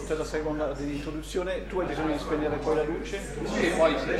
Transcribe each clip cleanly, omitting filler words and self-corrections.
tutta la seconda dell'introduzione. Tu hai bisogno di spegnere poi la luce? Sì, poi sì.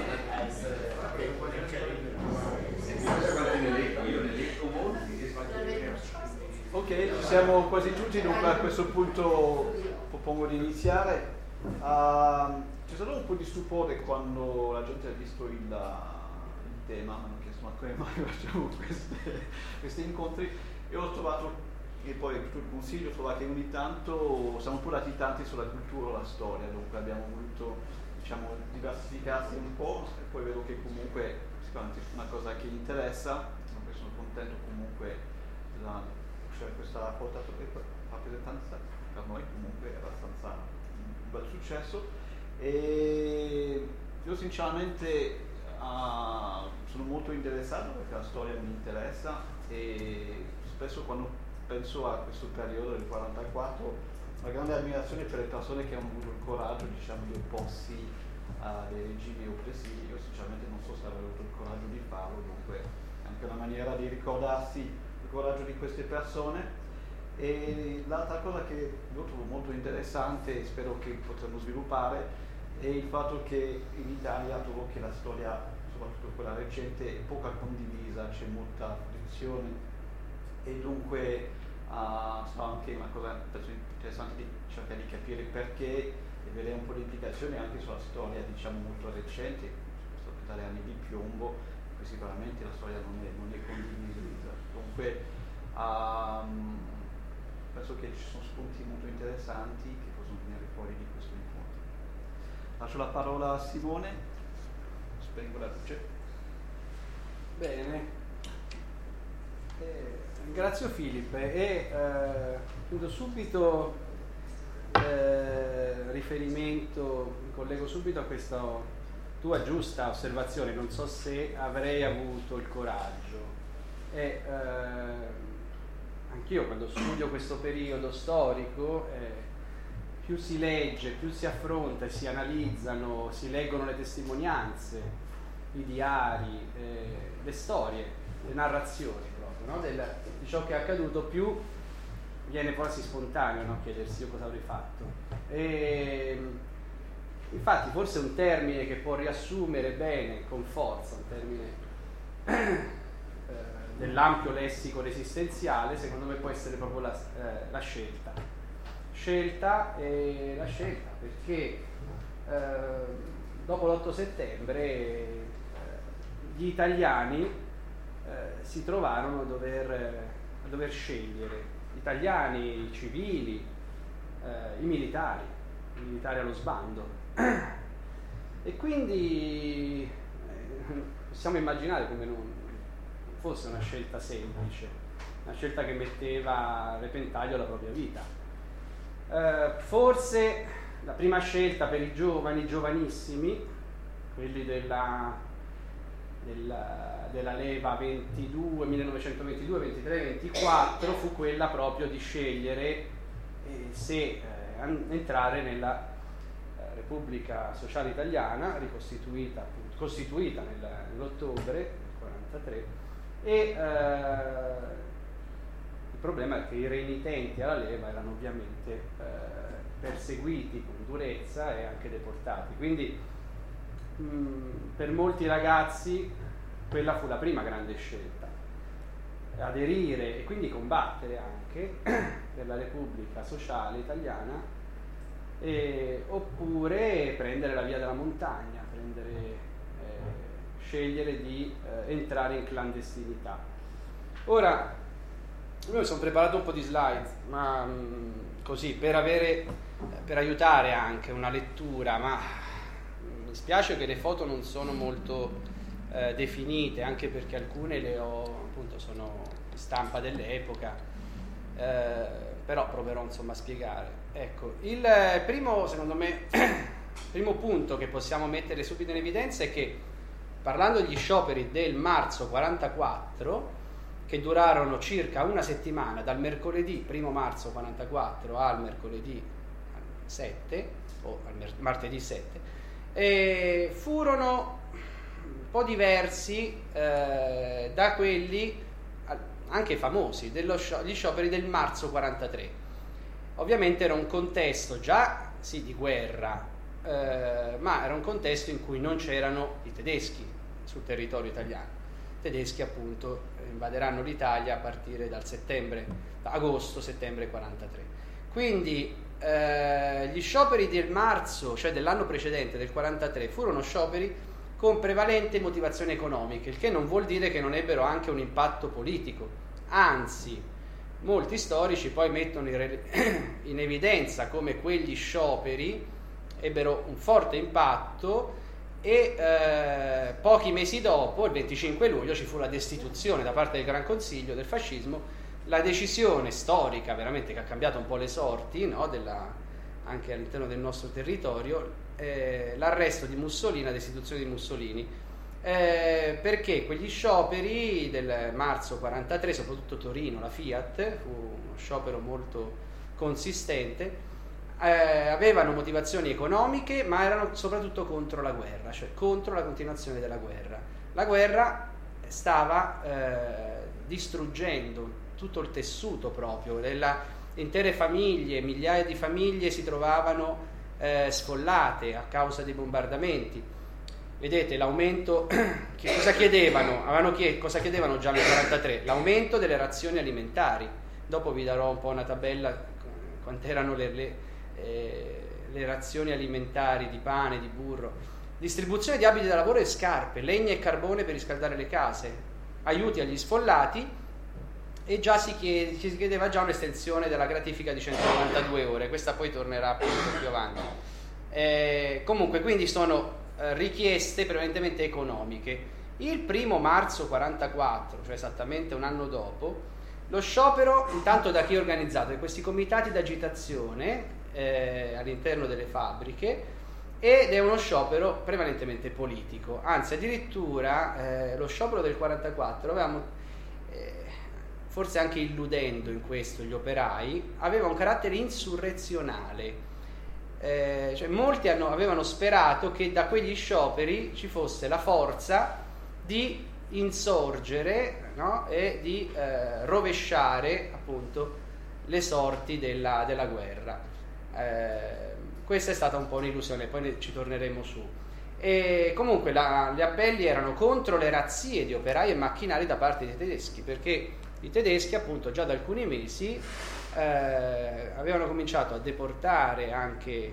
Ok, siamo quasi tutti, dunque a questo punto propongo di iniziare. C'è stato un po' di stupore quando la gente ha visto il tema, mi hanno chiesto ma come mai facciamo questi incontri, e ho trovato, e poi tutto il consiglio, ho trovato che ogni tanto siamo un po' latitanti sulla cultura o la storia, dunque abbiamo voluto, diciamo, diversificarsi un po', e poi vedo che comunque sicuramente è una cosa che interessa, dunque sono contento comunque questa rappresentanza, per noi comunque è abbastanza un bel successo, e io sinceramente sono molto interessato perché la storia mi interessa, e spesso quando penso a questo periodo del 44 una grande ammirazione per le persone che hanno avuto il coraggio, diciamo, di opporsi a dei regimi oppressivi. Io sinceramente non so se avrei avuto il coraggio di farlo, dunque è anche una maniera di ricordarsi il coraggio di queste persone. E l'altra cosa che io trovo molto interessante e spero che potremo sviluppare è il fatto che in Italia trovo che la storia, soprattutto quella recente, è poco condivisa, c'è molta frizione, e dunque sarà anche una cosa interessante di cercare di capire perché e vedere un po' di implicazioni anche sulla storia, diciamo, molto recente, soprattutto dagli anni di piombo, in cui sicuramente la storia non è condivisa. Dunque penso che ci sono spunti molto interessanti che possono venire fuori di questo incontro. Lascio la parola a Simone, spengo la luce. Bene, ringrazio Filippo e chiudo subito riferimento, mi collego subito a questa tua giusta osservazione. Non so se avrei avuto il coraggio, anch'io quando studio questo periodo storico, più si legge, più si affronta e si analizzano, si leggono le testimonianze, i diari, le storie, le narrazioni proprio, no? Di ciò che è accaduto, più viene quasi spontaneo, no? Chiedersi io cosa avrei fatto. E infatti forse un termine che può riassumere bene, con forza, un termine dell'ampio lessico resistenziale, secondo me può essere proprio la scelta. La scelta perché dopo l'8 settembre gli italiani si trovarono a dover scegliere, gli italiani, i civili, i militari allo sbando, e quindi possiamo immaginare come non fosse una scelta semplice, una scelta che metteva a repentaglio la propria vita. Forse la prima scelta per i giovani, giovanissimi, quelli della leva 22, 1922, 23, 24, fu quella proprio di scegliere se entrare nella Repubblica Sociale Italiana, costituita nell'ottobre del 43, e il problema è che i renitenti alla leva erano ovviamente perseguiti con durezza e anche deportati. Quindi per molti ragazzi quella fu la prima grande scelta, aderire e quindi combattere anche per la Repubblica Sociale Italiana, oppure prendere la via della montagna, scegliere di entrare in clandestinità. Ora, io mi sono preparato un po' di slide, ma così per aiutare anche una lettura, ma mi spiace che le foto non sono molto definite, anche perché alcune le ho, appunto, sono stampa dell'epoca, però proverò insomma a spiegare. Ecco, il primo, secondo me, primo punto che possiamo mettere subito in evidenza è che, parlando degli scioperi del marzo 44, che durarono circa una settimana, dal mercoledì 1 marzo 44 al mercoledì 7 o al martedì 7, furono un po' diversi da quelli anche famosi degli scioperi del marzo 43. ovviamente era un contesto già sì di guerra, ma era un contesto in cui non c'erano i tedeschi sul territorio italiano. I tedeschi appunto invaderanno l'Italia a partire dal agosto-settembre 43. Quindi gli scioperi del marzo, cioè dell'anno precedente, del 43, furono scioperi con prevalente motivazioni economiche, il che non vuol dire che non ebbero anche un impatto politico. Anzi, molti storici poi mettono in evidenza come quegli scioperi ebbero un forte impatto e pochi mesi dopo, il 25 luglio, ci fu la destituzione da parte del Gran Consiglio del fascismo, la decisione storica veramente che ha cambiato un po' le sorti, no, anche all'interno del nostro territorio, l'arresto di Mussolini, la destituzione di Mussolini, perché quegli scioperi del marzo 43, soprattutto Torino, la Fiat, fu uno sciopero molto consistente, avevano motivazioni economiche, ma erano soprattutto contro la guerra, cioè contro la continuazione della guerra. La guerra stava distruggendo tutto il tessuto proprio, intere famiglie, migliaia di famiglie si trovavano sfollate a causa dei bombardamenti. Vedete l'aumento, cosa chiedevano? Cosa chiedevano già nel 1943? L'aumento delle razioni alimentari. Dopo vi darò un po' una tabella quante erano le razioni alimentari di pane, di burro. Distribuzione di abiti da lavoro e scarpe, legna e carbone per riscaldare le case, aiuti agli sfollati, e già si chiedeva già un'estensione della gratifica di 192 ore. Questa poi tornerà appunto più avanti. Comunque, quindi sono richieste prevalentemente economiche. Il 1 marzo 44, cioè esattamente un anno dopo, lo sciopero, intanto da chi è organizzato? Da questi comitati d'agitazione all'interno delle fabbriche, ed è uno sciopero prevalentemente politico. Anzi, addirittura lo sciopero del 44 avevamo, forse anche illudendo in questo gli operai, aveva un carattere insurrezionale. Cioè molti avevano sperato che da quegli scioperi ci fosse la forza di insorgere, no? E di rovesciare appunto le sorti della guerra. Questa è stata un po' un'illusione, poi ci torneremo su. E comunque gli appelli erano contro le razzie di operai e macchinari da parte dei tedeschi, perché i tedeschi appunto già da alcuni mesi avevano cominciato a deportare anche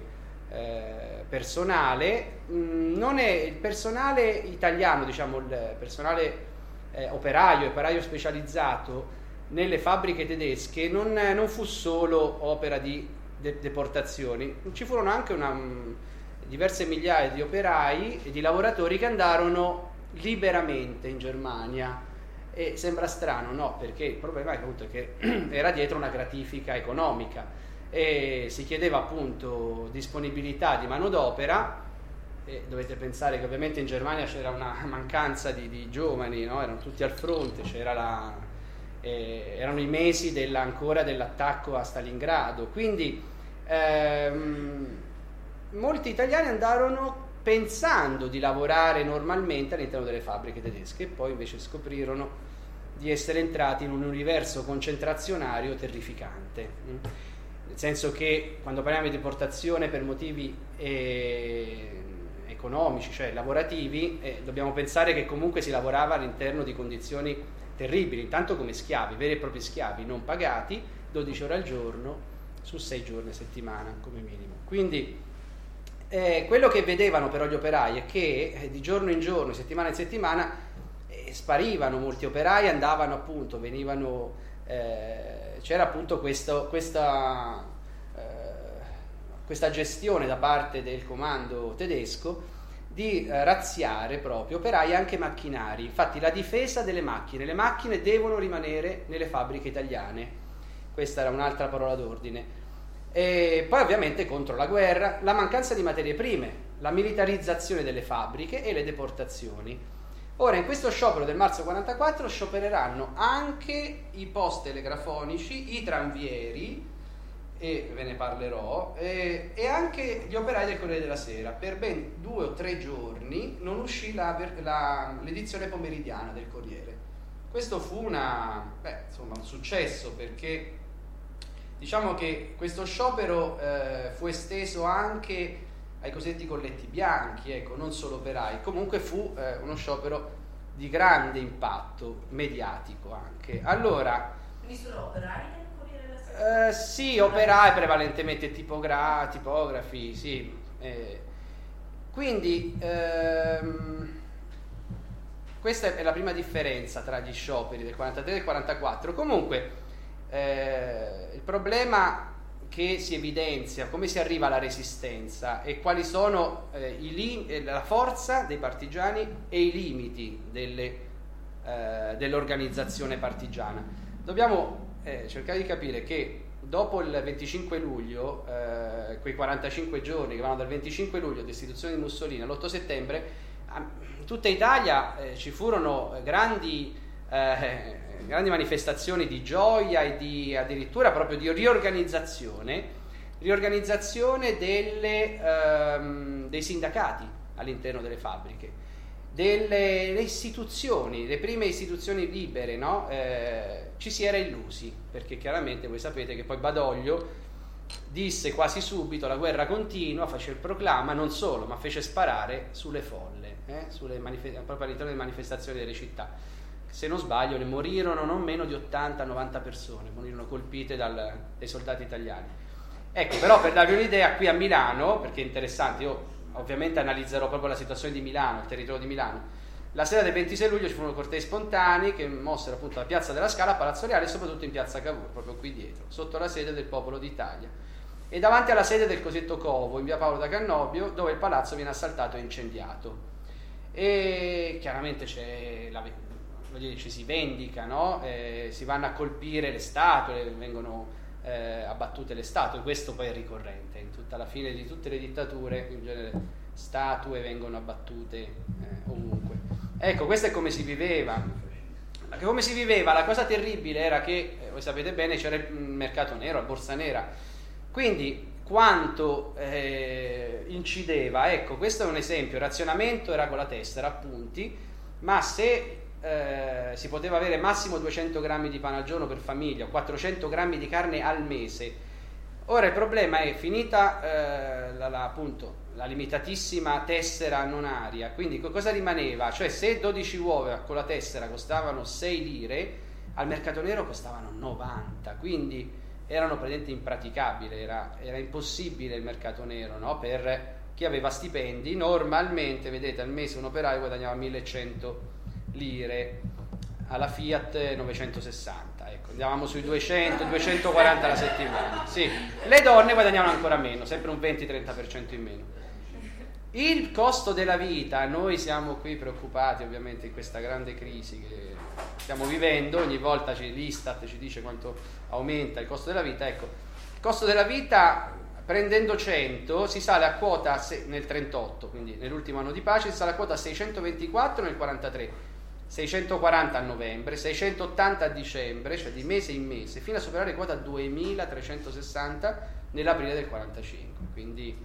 personale, non è il personale italiano, diciamo il personale operaio specializzato nelle fabbriche tedesche non fu solo opera di deportazioni, ci furono anche diverse migliaia di operai e di lavoratori che andarono liberamente in Germania. E sembra strano, no? Perché il problema è appunto che era dietro una gratifica economica e si chiedeva appunto disponibilità di manodopera, e dovete pensare che ovviamente in Germania c'era una mancanza di giovani, no? Erano tutti al fronte, erano i mesi ancora dell'attacco a Stalingrado, quindi molti italiani andarono pensando di lavorare normalmente all'interno delle fabbriche tedesche, e poi invece scoprirono di essere entrati in un universo concentrazionario terrificante, nel senso che quando parliamo di deportazione per motivi economici, cioè lavorativi, dobbiamo pensare che comunque si lavorava all'interno di condizioni terribili, intanto come schiavi, veri e propri schiavi non pagati, 12 ore al giorno su 6 giorni a settimana come minimo. Quindi quello che vedevano però gli operai è che di giorno in giorno, settimana in settimana, sparivano molti operai, andavano appunto, c'era appunto questa gestione da parte del comando tedesco di razziare proprio operai e anche macchinari. Infatti la difesa delle macchine, le macchine devono rimanere nelle fabbriche italiane, questa era un'altra parola d'ordine. E poi ovviamente contro la guerra, la mancanza di materie prime, la militarizzazione delle fabbriche e le deportazioni. Ora, in questo sciopero del marzo 44 sciopereranno anche i post telegrafonici, i tranvieri, e ve ne parlerò, e anche gli operai del Corriere della Sera. Per ben 2 o 3 giorni non uscì l'edizione pomeridiana del Corriere. Questo fu un successo, perché Diciamo che questo sciopero fu esteso anche ai cosiddetti colletti bianchi, ecco, non solo operai. Comunque fu uno sciopero di grande impatto mediatico anche. Allora, quindi sono operai nel Corriere della Sera? sì, operai, prevalentemente tipografi, sì. Quindi questa è la prima differenza tra gli scioperi del 43 e del 44. Comunque il problema che si evidenzia, come si arriva alla resistenza e quali sono la forza dei partigiani e i limiti dell'organizzazione partigiana. Dobbiamo cercare di capire che dopo il 25 luglio, quei 45 giorni che vanno dal 25 luglio, d'istituzione di Mussolini, all'8 settembre, in tutta Italia ci furono grandi manifestazioni di gioia e addirittura proprio di riorganizzazione dei sindacati all'interno delle fabbriche, delle istituzioni, le prime istituzioni libere, no? Ci si era illusi, perché chiaramente voi sapete che poi Badoglio disse quasi subito la guerra continua, fece il proclama, non solo, ma fece sparare sulle folle, proprio all'interno delle manifestazioni delle città. Se non sbaglio ne morirono non meno di 80-90 persone, morirono colpite dai soldati italiani. Ecco, però per darvi un'idea, qui a Milano, perché è interessante, io ovviamente analizzerò proprio la situazione di Milano, il territorio di Milano. La sera del 26 luglio ci furono cortei spontanei che mossero appunto la piazza della Scala, Palazzo Reale e soprattutto in piazza Cavour, proprio qui dietro, sotto la sede del Popolo d'Italia e davanti alla sede del cosiddetto Covo, in via Paolo da Cannobio, dove il palazzo viene assaltato e incendiato. E chiaramente ci si vendica, no? Si vanno a colpire le statue, vengono abbattute le statue. Questo poi è ricorrente in tutta la fine di tutte le dittature, in genere statue vengono abbattute ovunque. Ecco, questo è come si viveva. La cosa terribile era che, voi sapete bene, c'era il mercato nero, la borsa nera, quindi quanto incideva, ecco, questo è un esempio, il razionamento era con la tessera, appunti, ma se si poteva avere massimo 200 grammi di pane al giorno per famiglia, 400 grammi di carne al mese. Ora il problema è finita appunto la limitatissima tessera non aria, quindi cosa rimaneva? Cioè se 12 uova con la tessera costavano 6 lire, al mercato nero costavano 90, quindi erano praticamente impraticabili, era impossibile il mercato nero, no? Per chi aveva stipendi. Normalmente, vedete, al mese un operaio guadagnava 1100 lire, alla Fiat 960, ecco, andavamo sui 200-240 alla settimana. Sì, le donne guadagnavano ancora meno, sempre un 20-30% in meno. Il costo della vita, noi siamo qui preoccupati ovviamente in questa grande crisi che stiamo vivendo, ogni volta l'Istat ci dice quanto aumenta il costo della vita. Ecco, il costo della vita prendendo 100 si sale a quota nel 38, quindi nell'ultimo anno di pace si sale a quota 624 nel 43, 640 a novembre, 680 a dicembre, cioè di mese in mese, fino a superare quota 2360 nell'aprile del 45, quindi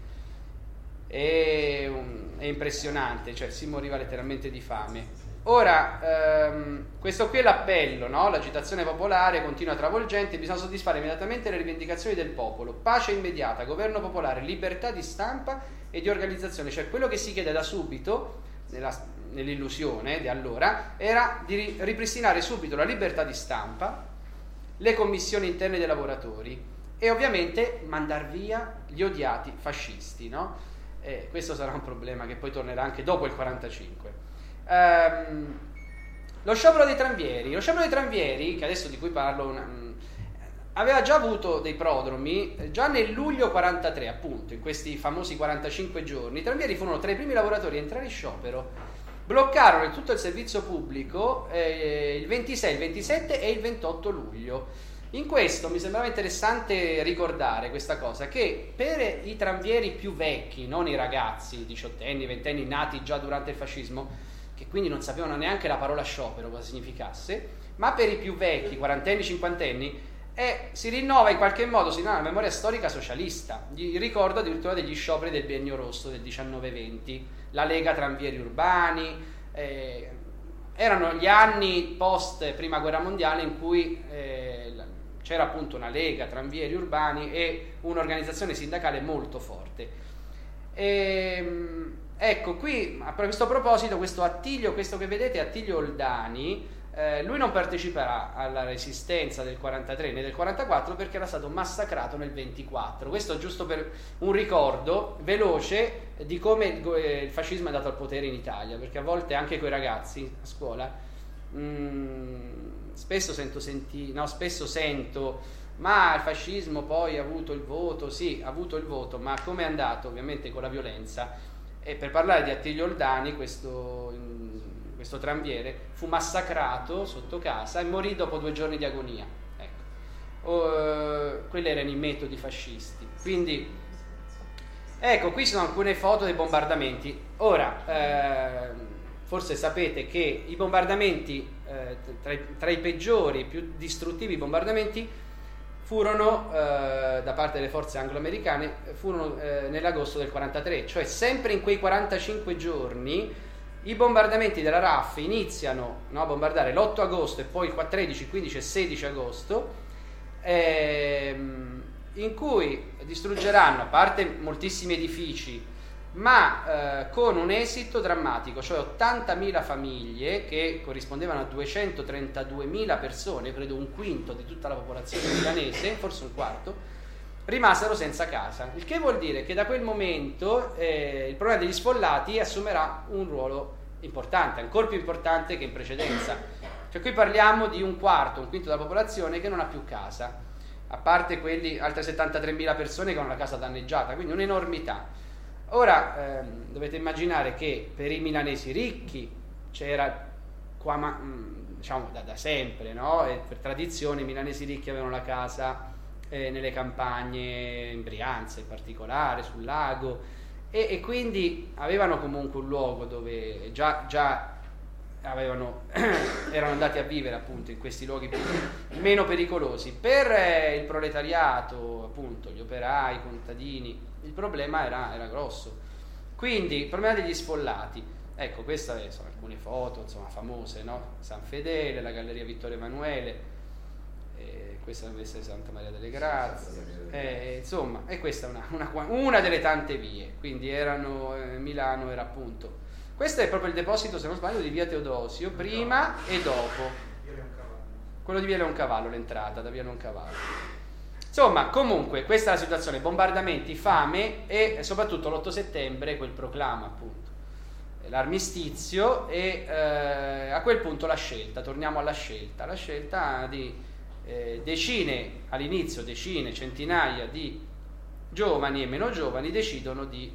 è impressionante, cioè si moriva letteralmente di fame. Ora, questo qui è l'appello, no? L'agitazione popolare continua travolgente, bisogna soddisfare immediatamente le rivendicazioni del popolo, pace immediata, governo popolare, libertà di stampa e di organizzazione, cioè quello che si chiede da subito, nell'illusione di allora, era di ripristinare subito la libertà di stampa, le commissioni interne dei lavoratori e ovviamente mandar via gli odiati fascisti, no? Questo sarà un problema che poi tornerà anche dopo il 45. Lo sciopero dei tranvieri, che adesso di cui parlo, aveva già avuto dei prodromi già nel luglio 43, appunto, in questi famosi 45 giorni. I tranvieri furono tra i primi lavoratori a entrare in sciopero, bloccarono tutto il servizio pubblico il 26, il 27 e il 28 luglio. In questo mi sembrava interessante ricordare questa cosa, che per i tranvieri più vecchi, non i ragazzi, diciottenni, ventenni, nati già durante il fascismo, che quindi non sapevano neanche la parola sciopero cosa significasse, ma per i più vecchi, quarantenni, cinquantenni, si rinnova in qualche modo, la memoria storica socialista. Gli ricordo addirittura degli scioperi del Biennio Rosso del 19-20, la Lega Tranvieri Urbani, erano gli anni post Prima Guerra Mondiale in cui c'era appunto una lega tranvieri urbani e un'organizzazione sindacale molto forte. Ecco, qui a questo proposito, questo che vedete, Attilio Oldani, lui non parteciperà alla resistenza del 43 né del 44 perché era stato massacrato nel 24. Questo giusto per un ricordo veloce di come il fascismo è andato al potere in Italia, perché a volte anche coi ragazzi a scuola spesso sento ma il fascismo poi ha avuto il voto. Sì, ha avuto il voto, ma come è andato? Ovviamente con la violenza. E per parlare di Attilio Oldani, questo tranviere fu massacrato sotto casa e morì dopo 2 giorni di agonia. Ecco. Quelli erano i metodi fascisti. Quindi ecco, qui sono alcune foto dei bombardamenti. Ora forse sapete che i bombardamenti tra i peggiori, più distruttivi bombardamenti furono da parte delle forze anglo-americane nell'agosto del 43, cioè sempre in quei 45 giorni i bombardamenti della RAF iniziano a bombardare l'8 agosto e poi il 13, 15 e 16 agosto, in cui distruggeranno, a parte moltissimi edifici, ma con un esito drammatico, cioè 80.000 famiglie, che corrispondevano a 232.000 persone, credo un quinto di tutta la popolazione milanese, forse un quarto, rimasero senza casa. Il che vuol dire che da quel momento il problema degli sfollati assumerà un ruolo importante, ancora più importante che in precedenza. Cioè qui parliamo di un quinto della popolazione che non ha più casa, a parte quelli, altre 73.000 persone che hanno la casa danneggiata, quindi un'enormità. Ora dovete immaginare che per i milanesi ricchi c'era qua, diciamo da sempre, no? E per tradizione i milanesi ricchi avevano la casa nelle campagne, in Brianza in particolare, sul lago, e quindi avevano comunque un luogo dove già erano andati a vivere appunto in questi luoghi meno pericolosi. Per il proletariato, appunto gli operai, i contadini, il problema era grosso. Quindi il problema degli sfollati, ecco, queste sono alcune foto insomma famose, no? San Fedele, la Galleria Vittorio Emanuele, questa deve essere Santa Maria delle Grazie, insomma, e questa è una delle tante vie. Quindi Milano era appunto, questo è proprio il deposito, se non sbaglio, di via Teodosio, prima e dopo. Quello di via Leoncavallo, l'entrata da via Leoncavallo. Insomma, comunque, questa è la situazione: bombardamenti, fame e soprattutto l'8 settembre quel proclama, appunto, l'armistizio e a quel punto la scelta. Torniamo alla scelta di all'inizio centinaia di giovani e meno giovani decidono di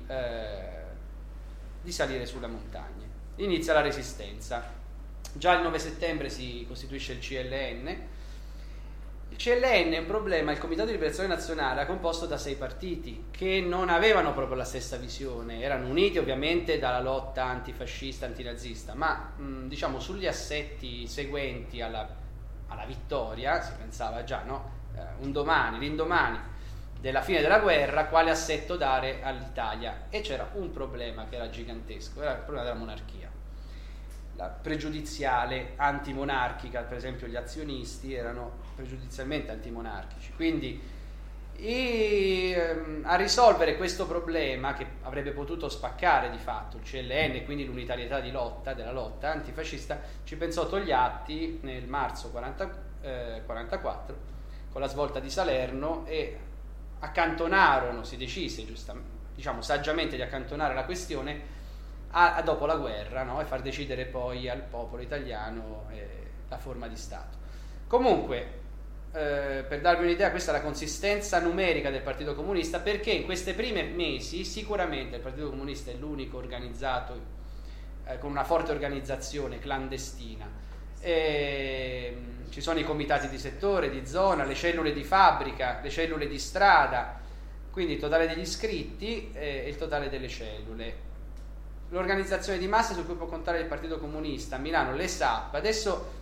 salire sulla montagna. Inizia la resistenza. Già il 9 settembre si costituisce il CLN. Il CLN è un problema, il Comitato di Liberazione Nazionale, è composto da 6 partiti che non avevano proprio la stessa visione, erano uniti ovviamente dalla lotta antifascista, antinazista, ma diciamo sugli assetti seguenti alla vittoria si pensava già, no? L'indomani della fine della guerra, quale assetto dare all'Italia. E c'era un problema che era gigantesco, era il problema della monarchia. La pregiudiziale antimonarchica, per esempio gli azionisti erano pregiudizialmente antimonarchici, quindi a risolvere questo problema, che avrebbe potuto spaccare di fatto il CLN, quindi l'unitarietà della lotta antifascista, ci pensò Togliatti nel marzo 44 con la svolta di Salerno, e si decise saggiamente di accantonare la questione dopo la guerra, no? E far decidere poi al popolo italiano la forma di Stato. Comunque, per darvi un'idea, questa è la consistenza numerica del Partito Comunista, perché in questi primi mesi sicuramente il Partito Comunista è l'unico organizzato con una forte organizzazione clandestina. Ci sono i comitati di settore, di zona, le cellule di fabbrica, le cellule di strada, quindi il totale degli iscritti e il totale delle cellule. L'organizzazione di massa su cui può contare il Partito Comunista a Milano, le SAP. Adesso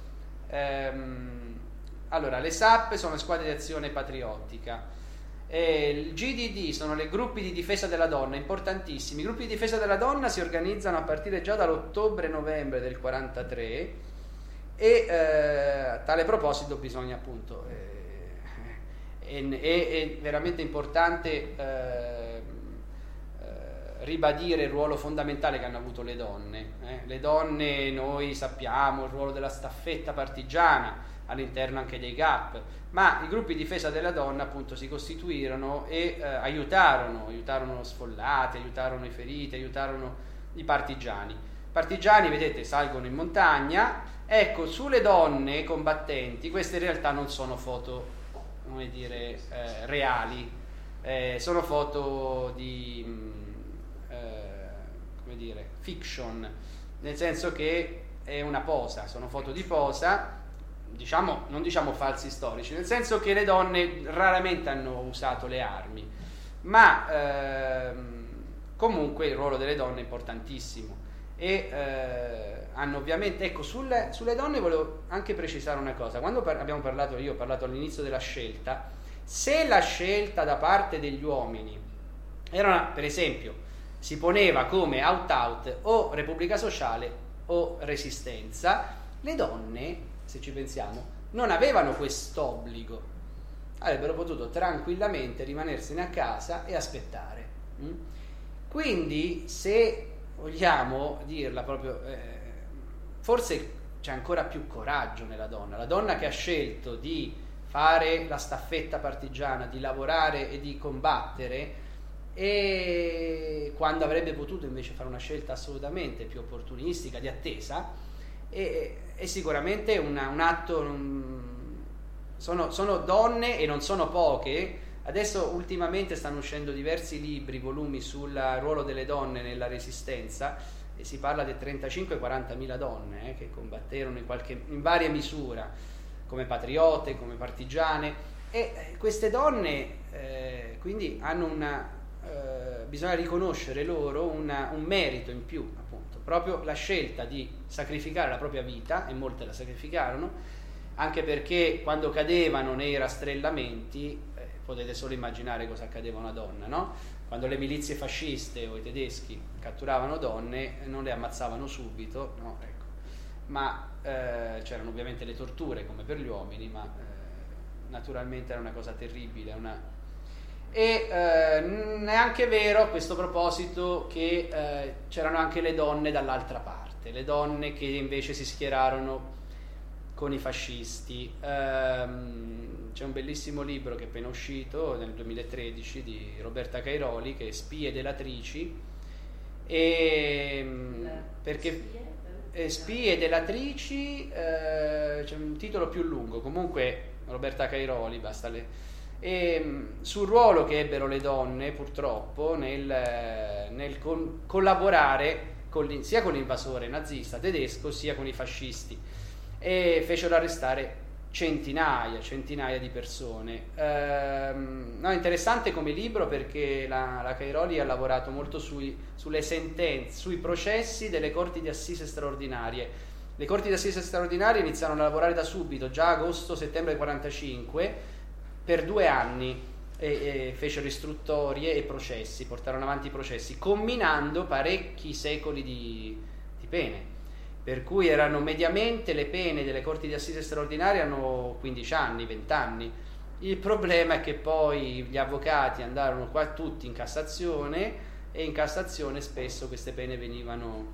le SAP sono le squadre di azione patriottica, il GDD sono le gruppi di difesa della donna, importantissimi. I gruppi di difesa della donna si organizzano a partire già dall'ottobre-novembre del 43 e a tale proposito bisogna appunto è veramente importante ribadire il ruolo fondamentale che hanno avuto le donne. Le donne, noi sappiamo il ruolo della staffetta partigiana all'interno anche dei GAP, ma i gruppi di difesa della donna appunto si costituirono e aiutarono sfollati, aiutarono i feriti, aiutarono i partigiani. I partigiani, vedete, salgono in montagna. Ecco, sulle donne combattenti queste in realtà non sono foto, come dire, reali, sono foto di come dire, fiction, nel senso che è una posa, sono foto di posa, diciamo, non diciamo falsi storici, nel senso che le donne raramente hanno usato le armi, ma comunque il ruolo delle donne è importantissimo e hanno ovviamente, ecco, sulle donne volevo anche precisare una cosa. Quando abbiamo parlato, io ho parlato all'inizio della scelta, se la scelta da parte degli uomini era, per esempio, si poneva come out o Repubblica Sociale o Resistenza, le donne, se ci pensiamo, non avevano quest'obbligo, avrebbero potuto tranquillamente rimanersene a casa e aspettare. Quindi, se vogliamo dirla proprio, forse c'è ancora più coraggio nella donna, la donna che ha scelto di fare la staffetta partigiana, di lavorare e di combattere, e quando avrebbe potuto invece fare una scelta assolutamente più opportunistica, di attesa, è sicuramente un atto. Sono donne e non sono poche. Adesso ultimamente stanno uscendo diversi libri, volumi sul ruolo delle donne nella resistenza, e si parla di 35-40 mila donne che combatterono in varia misura, come patriote, come partigiane, e queste donne quindi hanno bisogna riconoscere loro un merito in più, appunto, proprio la scelta di sacrificare la propria vita, e molte la sacrificarono, anche perché quando cadevano nei rastrellamenti, potete solo immaginare cosa accadeva a una donna, no? Quando le milizie fasciste o i tedeschi catturavano donne, non le ammazzavano subito, no? Ecco. Ma c'erano ovviamente le torture come per gli uomini, ma naturalmente era una cosa terribile, e è anche vero a questo proposito che c'erano anche le donne dall'altra parte, le donne che invece si schierarono con i fascisti. C'è un bellissimo libro che è appena uscito nel 2013 di Roberta Cairoli, che è Spie delatrici, perché Spie delatrici c'è un titolo più lungo, comunque Roberta Cairoli, basta sul ruolo che ebbero le donne purtroppo nel collaborare sia con l'invasore nazista tedesco sia con i fascisti, e fecero arrestare centinaia di persone. No, interessante come libro, perché la Cairoli ha lavorato molto sulle sentenze, sui processi delle corti di assise straordinarie. Le corti di assise straordinarie iniziarono a lavorare da subito, già agosto-settembre del 1945, per 2 anni, e fecero istruttorie e processi, portarono avanti i processi, comminando parecchi secoli di pene, per cui erano mediamente le pene delle corti di assise straordinarie erano 15 anni, 20 anni. Il problema è che poi gli avvocati andarono qua tutti in Cassazione, e in Cassazione spesso queste pene venivano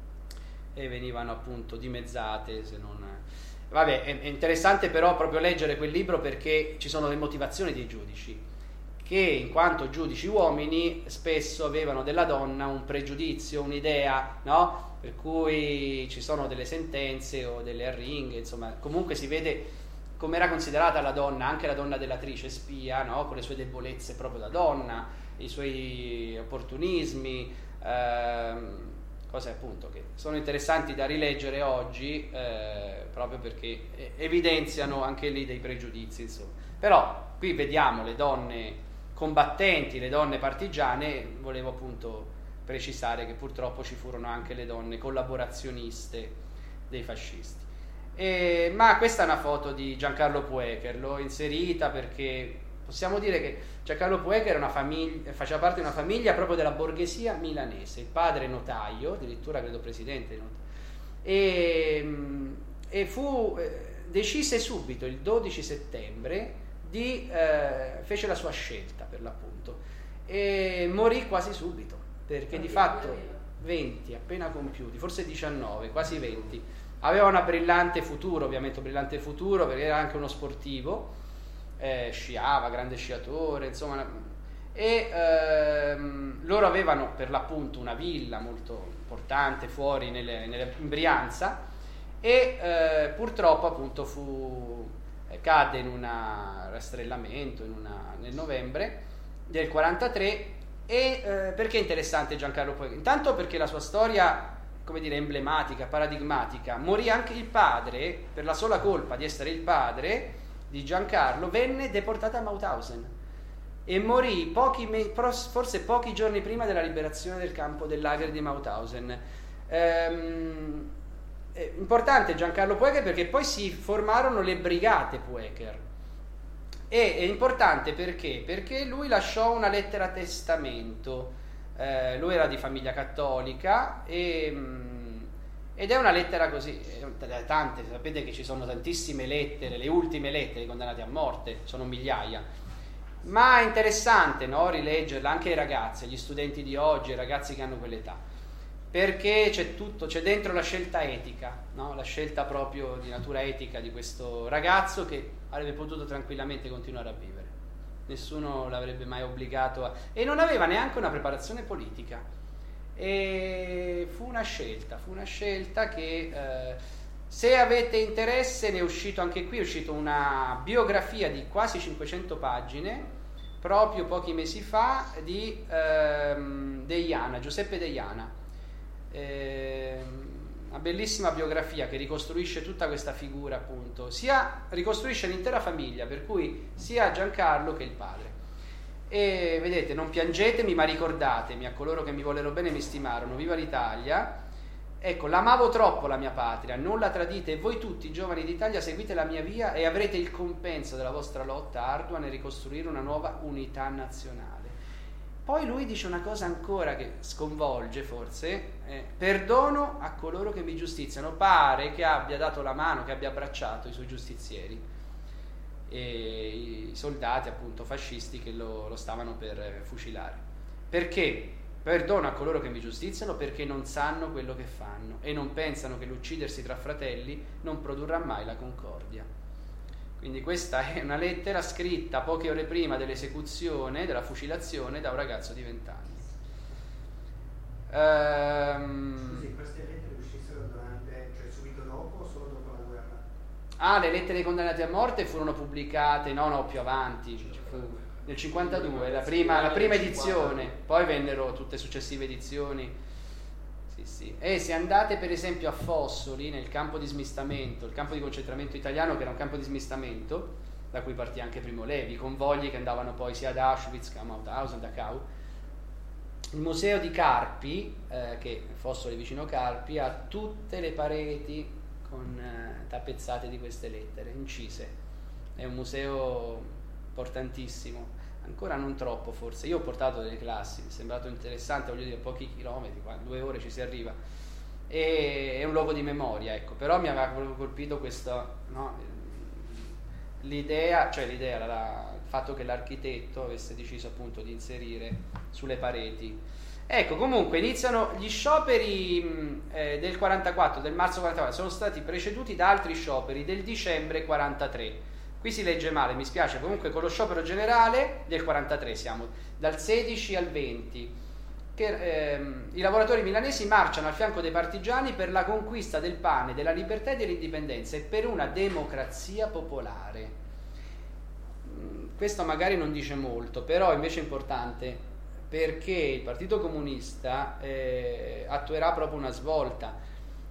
appunto dimezzate, se non... Vabbè, è interessante però proprio leggere quel libro, perché ci sono le motivazioni dei giudici, che in quanto giudici uomini spesso avevano della donna un pregiudizio, un'idea, no? Per cui ci sono delle sentenze o delle arringhe, insomma, comunque si vede come era considerata la donna, anche la donna delatrice spia, no? Con le sue debolezze proprio da donna, i suoi opportunismi, cose appunto che sono interessanti da rileggere oggi, proprio perché evidenziano anche lì dei pregiudizi, insomma. Però qui vediamo le donne combattenti, le donne partigiane. Volevo appunto precisare che purtroppo ci furono anche le donne collaborazioniste dei fascisti. Ma questa è una foto di Giancarlo Puecher, l'ho inserita perché possiamo dire che Giancarlo Puecher faceva parte di una famiglia proprio della borghesia milanese. Il padre notaio, addirittura credo presidente, e decise subito il 12 settembre fece la sua scelta per l'appunto e morì quasi subito, perché di fatto 20, appena compiuti, forse 19, quasi 20. Aveva un brillante futuro perché era anche uno sportivo, sciava, grande sciatore, insomma, e loro avevano per l'appunto una villa molto importante fuori in Brianza e purtroppo appunto cadde in un rastrellamento nel novembre del 43. E perché è interessante Giancarlo Poecher? Intanto perché la sua storia, come dire, emblematica, paradigmatica. Morì anche il padre, per la sola colpa di essere il padre di Giancarlo, venne deportato a Mauthausen e morì forse pochi giorni prima della liberazione del campo del lager di Mauthausen. Importante Giancarlo Poecher perché poi si formarono le brigate Poecher. E è importante perché lui lasciò una lettera testamento. Lui era di famiglia cattolica ed è una lettera così, tante, sapete che ci sono tantissime lettere, le ultime lettere dei condannati a morte sono migliaia, ma è interessante, no, rileggerla anche ai ragazzi, agli studenti di oggi, ai ragazzi che hanno quell'età, perché c'è dentro la scelta etica, no? La scelta proprio di natura etica di questo ragazzo che avrebbe potuto tranquillamente continuare a vivere, nessuno l'avrebbe mai obbligato e non aveva neanche una preparazione politica, e fu una scelta che se avete interesse ne è uscito anche qui, è uscito una biografia di quasi 500 pagine proprio pochi mesi fa di Deiana, Giuseppe Deiana. Una bellissima biografia che ricostruisce tutta questa figura, appunto, ricostruisce l'intera famiglia, per cui sia Giancarlo che il padre. E vedete, non piangetemi ma ricordatemi, a coloro che mi vollero bene e mi stimarono, viva l'Italia. Ecco, l'amavo troppo la mia patria, non la tradite, e voi tutti giovani d'Italia seguite la mia via e avrete il compenso della vostra lotta ardua nel ricostruire una nuova unità nazionale. Poi lui dice una cosa ancora che sconvolge forse, perdono a coloro che mi giustiziano. Pare che abbia dato la mano, che abbia abbracciato i suoi giustizieri e i soldati appunto fascisti che lo stavano per fucilare. Perché? Perdono a coloro che mi giustiziano perché non sanno quello che fanno e non pensano che l'uccidersi tra fratelli non produrrà mai la concordia. Quindi questa è una lettera scritta poche ore prima dell'esecuzione, della fucilazione, da un ragazzo di 20 anni. Scusi, queste lettere uscissero cioè subito dopo o solo dopo la guerra? Le lettere dei condannati a morte furono pubblicate, no, più avanti, nel 52, la prima edizione, poi vennero tutte successive edizioni. Sì. E se andate per esempio a Fossoli, nel campo di smistamento, il campo di concentramento italiano, che era un campo di smistamento da cui partì anche Primo Levi, i convogli che andavano poi sia ad Auschwitz che a Mauthausen, Dachau. Il museo di Carpi, che Fossoli vicino Carpi, ha tutte le pareti con tappezzate di queste lettere incise. È un museo importantissimo, ancora non troppo forse. Io ho portato delle classi, mi è sembrato interessante, voglio dire, a pochi chilometri, 2 ore ci si arriva, e è un luogo di memoria, ecco. Però mi aveva colpito questo, no, l'idea, il fatto che l'architetto avesse deciso appunto di inserire sulle pareti. Ecco, comunque iniziano gli scioperi del 44, del marzo 44, sono stati preceduti da altri scioperi del dicembre 43. Qui si legge male, mi spiace, comunque con lo sciopero generale del 43 siamo, dal 16 al 20, che i lavoratori milanesi marciano al fianco dei partigiani per la conquista del pane, della libertà e dell'indipendenza e per una democrazia popolare. Questo magari non dice molto, però invece è importante, perché il Partito Comunista attuerà proprio una svolta.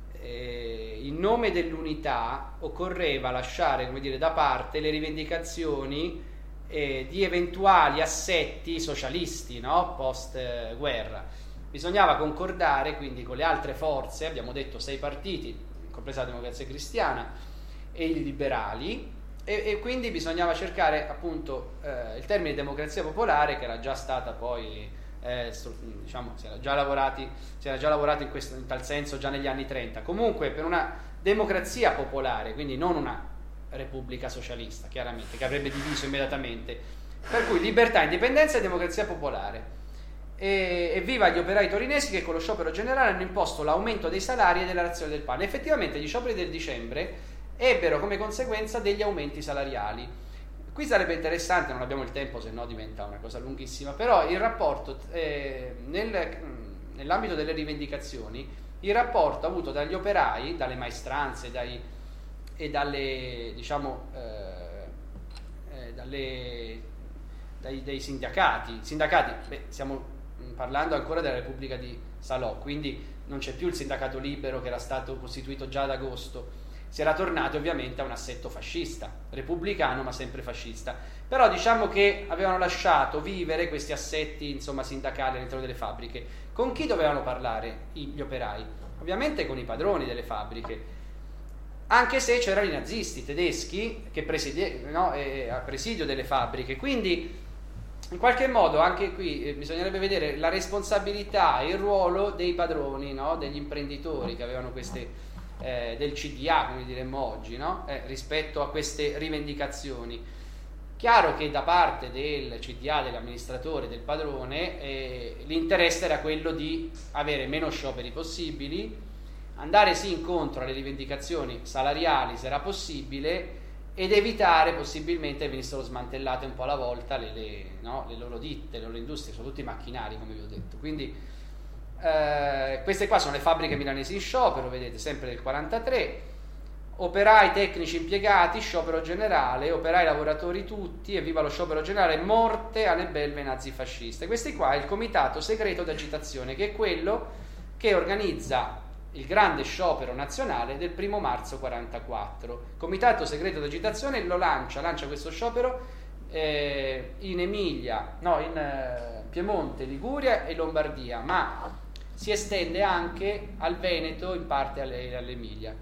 In nome dell'unità occorreva lasciare, come dire, da parte le rivendicazioni di eventuali assetti socialisti, no? Post guerra. Bisognava concordare quindi con le altre forze, abbiamo detto 6 partiti, compresa la Democrazia Cristiana e i liberali, e quindi bisognava cercare appunto il termine democrazia popolare, che era già stata poi diciamo, si era già lavorato in tal senso già negli anni 30. Comunque per una democrazia popolare, quindi non una repubblica socialista, chiaramente, che avrebbe diviso immediatamente. Per cui libertà, indipendenza e democrazia popolare. E viva gli operai torinesi che con lo sciopero generale hanno imposto l'aumento dei salari e della razione del pane. Effettivamente gli scioperi del dicembre ebbero come conseguenza degli aumenti salariali. Qui sarebbe interessante, non abbiamo il tempo, se no diventa una cosa lunghissima, però il rapporto nell'ambito delle rivendicazioni, il rapporto avuto dagli operai, dalle maestranze dai sindacati, stiamo parlando ancora della Repubblica di Salò, quindi non c'è più il sindacato libero che era stato costituito già ad agosto, si era tornati ovviamente a un assetto fascista, repubblicano ma sempre fascista, però diciamo che avevano lasciato vivere questi assetti, insomma, sindacali all'interno delle fabbriche. Con chi dovevano parlare gli operai? Ovviamente con i padroni delle fabbriche, anche se c'erano i nazisti tedeschi che a presidio delle fabbriche, quindi in qualche modo anche qui bisognerebbe vedere la responsabilità e il ruolo dei padroni, no? Degli imprenditori che avevano queste del CDA, come diremmo oggi, no? Rispetto a queste rivendicazioni. Chiaro che da parte del CDA, dell'amministratore, del padrone, l'interesse era quello di avere meno scioperi possibili, andare sì incontro alle rivendicazioni salariali se era possibile, ed evitare possibilmente che venissero smantellate un po' alla volta le loro ditte, le loro industrie, soprattutto i macchinari, come vi ho detto. Quindi queste qua sono le fabbriche milanesi in sciopero, vedete, sempre del 43, operai, tecnici, impiegati, sciopero generale, operai, lavoratori tutti, evviva lo sciopero generale, morte alle belve nazifasciste. Questi qua è il comitato segreto d'agitazione, che è quello che organizza il grande sciopero nazionale del 1 marzo 44. Comitato segreto d'agitazione lo lancia questo sciopero in Piemonte, Liguria e Lombardia, ma si estende anche al Veneto, in parte all'Emilia.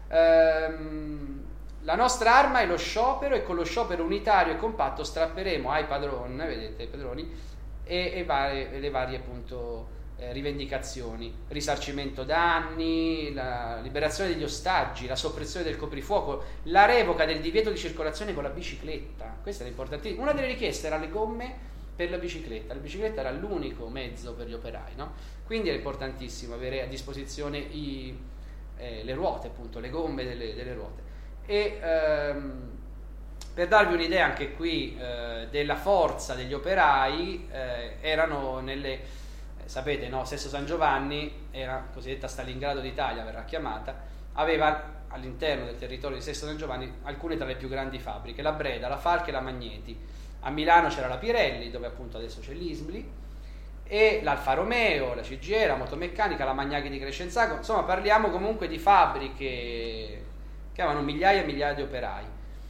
La nostra arma è lo sciopero, e con lo sciopero unitario e compatto strapperemo ai padroni, vedete, i padroni, le varie appunto rivendicazioni: risarcimento danni, la liberazione degli ostaggi, la soppressione del coprifuoco, la revoca del divieto di circolazione con la bicicletta. Questa è importantissima. Una delle richieste era le gomme per la bicicletta era l'unico mezzo per gli operai, no? Quindi è importantissimo avere a disposizione le ruote, appunto, le gomme delle ruote. E per darvi un'idea anche qui della forza degli operai, erano sapete, no? Sesto San Giovanni, era cosiddetta Stalingrado d'Italia, verrà chiamata, aveva all'interno del territorio di Sesto San Giovanni alcune tra le più grandi fabbriche: la Breda, la Falck e la Magneti. A Milano c'era la Pirelli, dove appunto adesso c'è l'Ismli, e l'Alfa Romeo, la CGE, la Motomeccanica, la Magnaghi di Crescenzago. Insomma, parliamo comunque di fabbriche che avevano migliaia e migliaia di operai.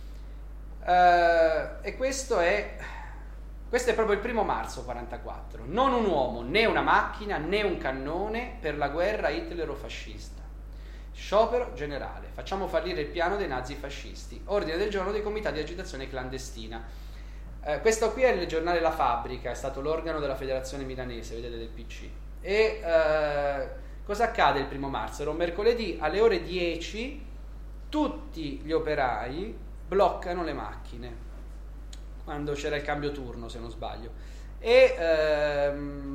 E questo è proprio il 1 marzo 44. Non un uomo, né una macchina, né un cannone per la guerra hitlerofascista. Sciopero generale. Facciamo fallire il piano dei nazifascisti. Ordine del giorno dei comitati di agitazione clandestina. Questo qui è il giornale La Fabbrica, è stato l'organo della federazione milanese, vedete, del PC. E cosa accade il 1 marzo? Era un mercoledì, alle ore 10 tutti gli operai bloccano le macchine, quando c'era il cambio turno, se non sbaglio, e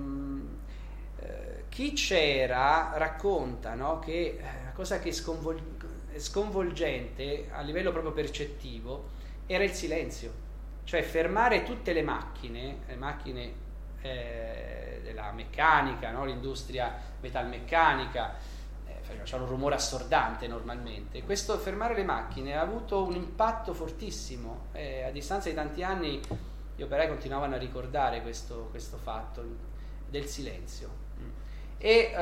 chi c'era racconta, no, che la cosa che è sconvolgente a livello proprio percettivo era il silenzio. Cioè fermare tutte le macchine della meccanica, no? L'industria metalmeccanica, faceva un rumore assordante normalmente. Questo fermare le macchine ha avuto un impatto fortissimo, a distanza di tanti anni gli operai continuavano a ricordare questo fatto del silenzio. E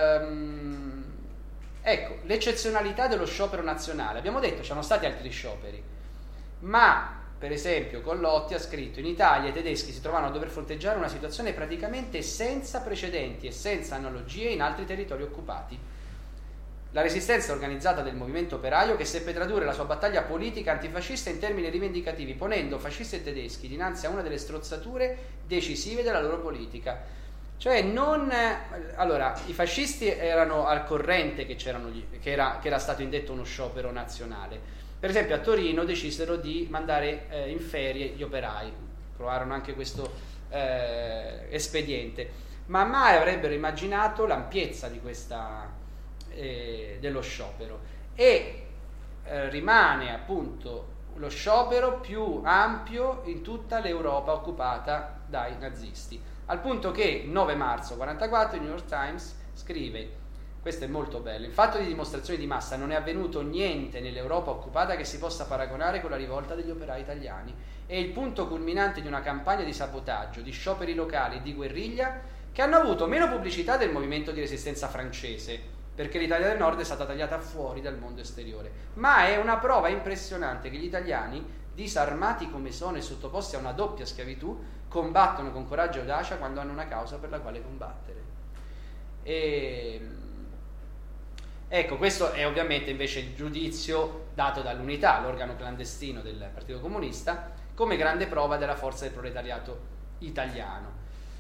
ecco, l'eccezionalità dello sciopero nazionale. Abbiamo detto, c'erano stati altri scioperi, ma per esempio Collotti ha scritto: in Italia i tedeschi si trovano a dover fronteggiare una situazione praticamente senza precedenti e senza analogie in altri territori occupati. La resistenza organizzata del movimento operaio, che seppe tradurre la sua battaglia politica antifascista in termini rivendicativi, ponendo fascisti e tedeschi dinanzi a una delle strozzature decisive della loro politica. Cioè allora, i fascisti erano al corrente che era stato indetto uno sciopero nazionale, Per esempio a Torino decisero di mandare in ferie gli operai, provarono anche questo espediente, ma mai avrebbero immaginato l'ampiezza di dello sciopero, e rimane appunto lo sciopero più ampio in tutta l'Europa occupata dai nazisti, al punto che il 9 marzo 1944 il New York Times scrive, questo è molto bello: in fatto di dimostrazioni di massa non è avvenuto niente nell'Europa occupata che si possa paragonare con la rivolta degli operai italiani. È il punto culminante di una campagna di sabotaggio, di scioperi locali e di guerriglia che hanno avuto meno pubblicità del movimento di resistenza francese, perché l'Italia del Nord è stata tagliata fuori dal mondo esteriore, ma è una prova impressionante che gli italiani, disarmati come sono e sottoposti a una doppia schiavitù, combattono con coraggio e audacia quando hanno una causa per la quale combattere. Ecco, questo è ovviamente invece il giudizio dato dall'Unità, l'organo clandestino del Partito Comunista, come grande prova della forza del proletariato italiano.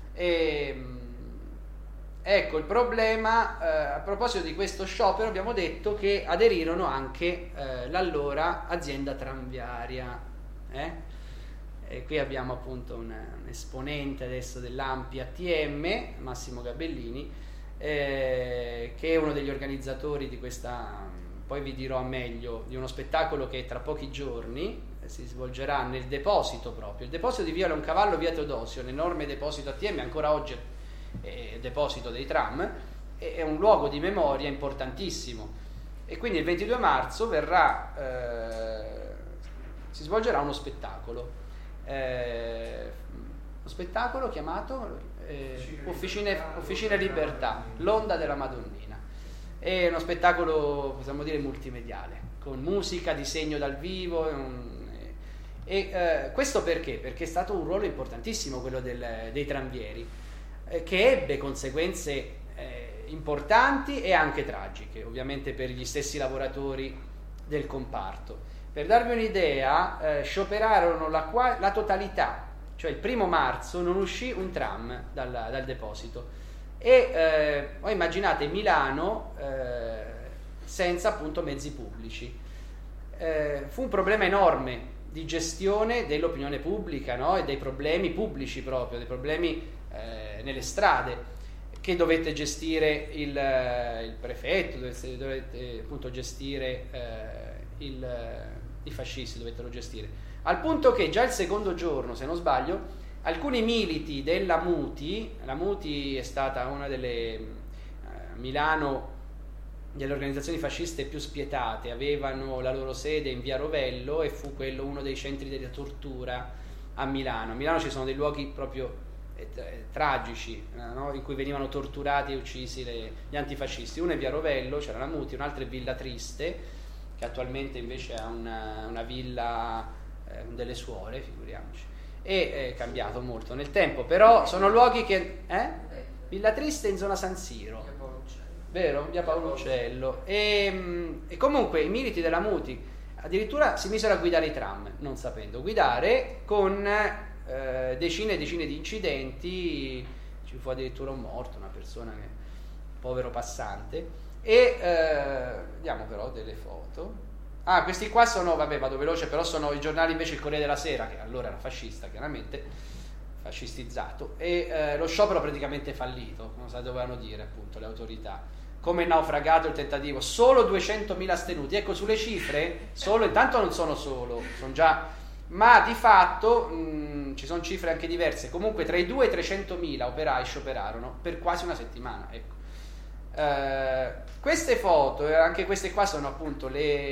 Ecco il problema. A proposito di questo sciopero abbiamo detto che aderirono anche l'allora azienda tranviaria, e qui abbiamo appunto un esponente adesso dell'ANPI ATM, Massimo Gabellini, che è uno degli organizzatori di questa, poi vi dirò meglio, di uno spettacolo che tra pochi giorni si svolgerà nel deposito, proprio il deposito di via Leoncavallo, via Teodosio, l'enorme deposito ATM, ancora oggi è deposito dei tram, è un luogo di memoria importantissimo, e quindi il 22 marzo si svolgerà uno spettacolo chiamato Officine Libertà, l'onda della Madonnina. È uno spettacolo, possiamo dire, multimediale, con musica, disegno dal vivo, questo perché? Perché è stato un ruolo importantissimo quello dei tranvieri, che ebbe conseguenze importanti e anche tragiche, ovviamente per gli stessi lavoratori del comparto. Per darvi un'idea, scioperarono la totalità, cioè il 1° marzo non uscì un tram dal deposito, e voi immaginate Milano senza appunto mezzi pubblici. Fu un problema enorme di gestione dell'opinione pubblica, no? E dei problemi pubblici proprio, dei problemi nelle strade, che dovette gestire il prefetto, dovette appunto gestire i fascisti dovettero gestire, al punto che già il secondo giorno, se non sbaglio, alcuni militi della Muti, la Muti è stata una delle Milano delle organizzazioni fasciste più spietate, avevano la loro sede in via Rovello e fu quello uno dei centri della tortura a Milano. A Milano ci sono dei luoghi proprio tragici, no? In cui venivano torturati e uccisi gli antifascisti. Uno è via Rovello, c'era la Muti, un'altra è Villa Triste, che attualmente invece ha una villa delle suore, figuriamoci, e è cambiato molto nel tempo, però sono luoghi che Villa Triste in zona San Siro, vero? Via Paolo Uccello, e comunque i militi della Muti addirittura si misero a guidare i tram, non sapendo guidare, con decine e decine di incidenti. Ci fu addirittura un morto, una persona povero passante. E vediamo però delle foto. Questi qua sono, vabbè, vado veloce, però sono i giornali invece, il Corriere della Sera, che allora era fascista, chiaramente fascistizzato, e lo sciopero praticamente fallito, non so, dovevano dire appunto le autorità, come naufragato il tentativo, solo 200.000 astenuti. Ecco, sulle cifre, solo, intanto non sono solo, sono già, ma di fatto ci sono cifre anche diverse, comunque tra i 2 e i 300.000 operai scioperarono per quasi una settimana, ecco. Queste foto, anche queste qua, sono appunto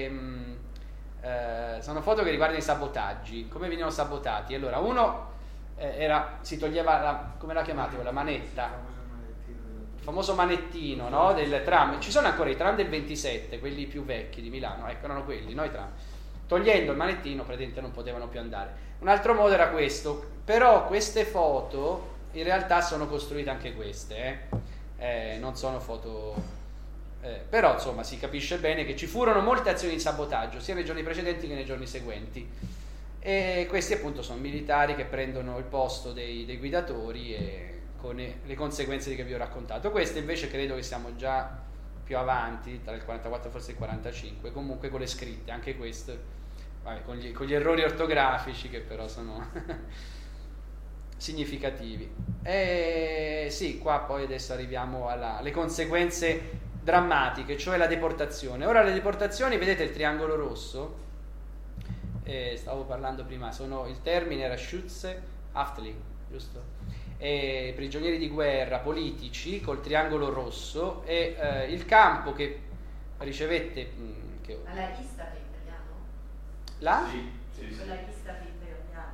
sono foto che riguardano i sabotaggi, come venivano sabotati. Allora, uno si toglieva come la chiamate, quella manetta, il famoso manettino, no? Del tram. Ci sono ancora i tram del 27, quelli più vecchi di Milano, ecco, erano quelli, no? I tram. Togliendo il manettino praticamente non potevano più andare. Un altro modo era questo, però queste foto in realtà sono costruite anche queste, non sono foto, però insomma si capisce bene che ci furono molte azioni di sabotaggio sia nei giorni precedenti che nei giorni seguenti, e questi appunto sono militari che prendono il posto dei guidatori, e con le conseguenze che vi ho raccontato. Queste invece credo che siamo già più avanti, tra il 44 e forse il 45, comunque con le scritte, anche questo, con gli errori ortografici che però sono significativi. E sì, qua poi adesso arriviamo alle conseguenze drammatiche, cioè la deportazione. Ora le deportazioni, vedete il triangolo rosso, stavo parlando prima, il termine era Schutzhaftling, giusto? E prigionieri di guerra politici col triangolo rosso, e il campo che ricevette Ma la lista per italiano? La? Sì. Quella lista per italiano,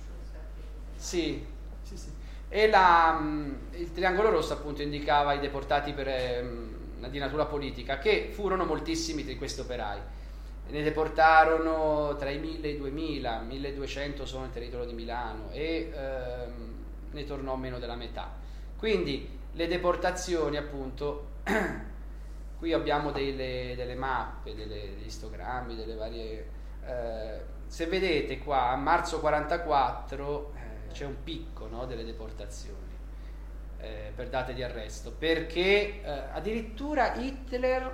Sì. E il triangolo rosso appunto indicava i deportati di natura politica, che furono moltissimi di questi operai. Ne deportarono tra i 1000 e i 2000, 1200 sono nel territorio di Milano, e ne tornò meno della metà. Quindi le deportazioni appunto, qui abbiamo delle mappe, degli istogrammi, delle varie... se vedete qua a marzo 44 c'è un picco, no, delle deportazioni per date di arresto, perché addirittura Hitler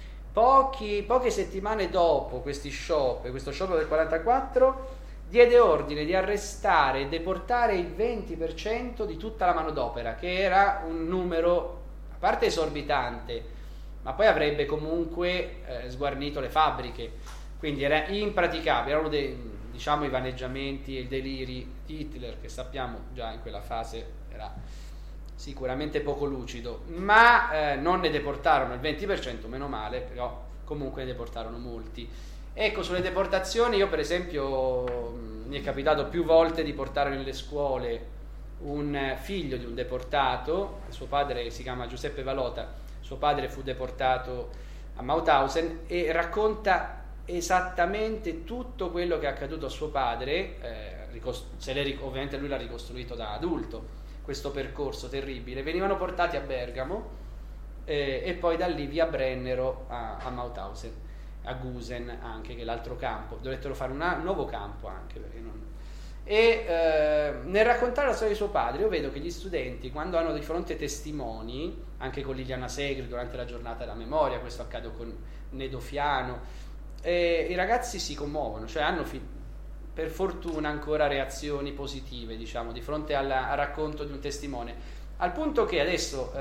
poche settimane dopo questo sciopero del 44 diede ordine di arrestare e deportare il 20% di tutta la manodopera, che era un numero a parte esorbitante, ma poi avrebbe comunque sguarnito le fabbriche, quindi era impraticabile. Erano diciamo i vaneggiamenti e i deliri di Hitler, che sappiamo già in quella fase era sicuramente poco lucido, ma non ne deportarono il 20%, meno male, però comunque ne deportarono molti. Ecco, sulle deportazioni io per esempio mi è capitato più volte di portare nelle scuole un figlio di un deportato, suo padre si chiama Giuseppe Valota, suo padre fu deportato a Mauthausen, e racconta esattamente tutto quello che è accaduto a suo padre, ovviamente lui l'ha ricostruito da adulto, questo percorso terribile. Venivano portati a Bergamo e poi da lì via Brennero a Mauthausen, a Gusen anche, che è l'altro campo. Dovettero fare un nuovo campo anche, perché nel raccontare la storia di suo padre io vedo che gli studenti, quando hanno di fronte testimoni, anche con Liliana Segri durante la giornata della memoria, questo accade con Nedofiano, i ragazzi si commuovono, cioè hanno per fortuna ancora reazioni positive, diciamo, di fronte al racconto di un testimone, al punto che adesso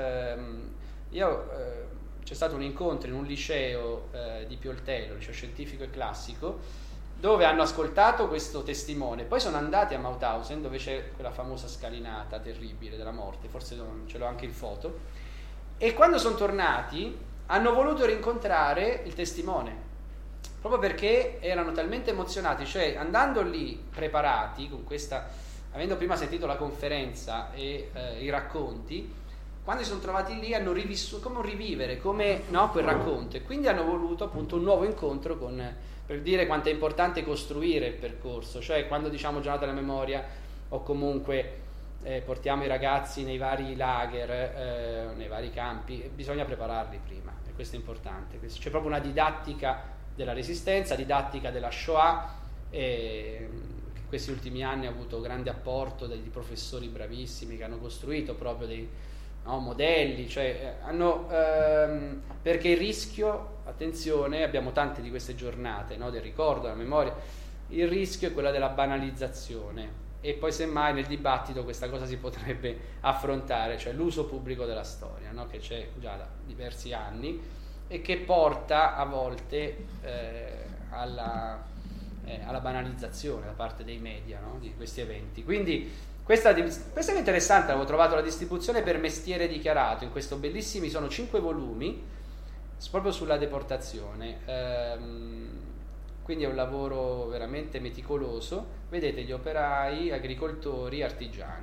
c'è stato un incontro in un liceo di Pioltello, liceo scientifico e classico, dove hanno ascoltato questo testimone, poi sono andati a Mauthausen, dove c'è quella famosa scalinata terribile della morte, forse ce l'ho anche in foto, e quando sono tornati hanno voluto rincontrare il testimone, proprio perché erano talmente emozionati, cioè andando lì preparati con questa, avendo prima sentito la conferenza e i racconti, quando si sono trovati lì hanno rivissuto, come un rivivere, come no, quel racconto, e quindi hanno voluto appunto un nuovo incontro per dire quanto è importante costruire il percorso, cioè quando diciamo giornata della memoria o comunque portiamo i ragazzi nei vari lager, nei vari campi, bisogna prepararli prima, e questo è importante. C'è proprio una didattica della resistenza, didattica della Shoah, che questi ultimi anni ha avuto grande apporto dei professori bravissimi che hanno costruito proprio dei modelli, cioè perché il rischio, attenzione, abbiamo tante di queste giornate, no, del ricordo, della memoria, il rischio è quella della banalizzazione, e poi semmai nel dibattito questa cosa si potrebbe affrontare, cioè l'uso pubblico della storia, no, che c'è già da diversi anni e che porta a volte alla banalizzazione da parte dei media, no, di questi eventi. Quindi questa è interessante, avevo trovato la distribuzione per mestiere dichiarato in questo bellissimi, sono 5 volumi proprio sulla deportazione, quindi è un lavoro veramente meticoloso. Vedete gli operai, agricoltori, artigiani.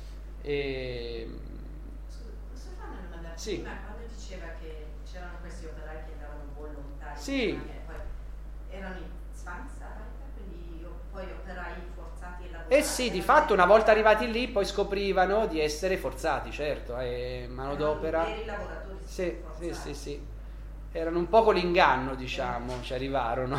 Posso fare una domanda? Sì. Prima quando diceva che c'erano questi operai che andavano volontari, sì, poi erano in Zwangsarbeiter, quindi poi operai forzati a lavorare. Sì, di fatto una volta arrivati lì poi scoprivano di essere forzati, certo, manodopera. Erano veri lavoratori forzati. Sì. Erano un po' con l'inganno, diciamo, ci arrivarono.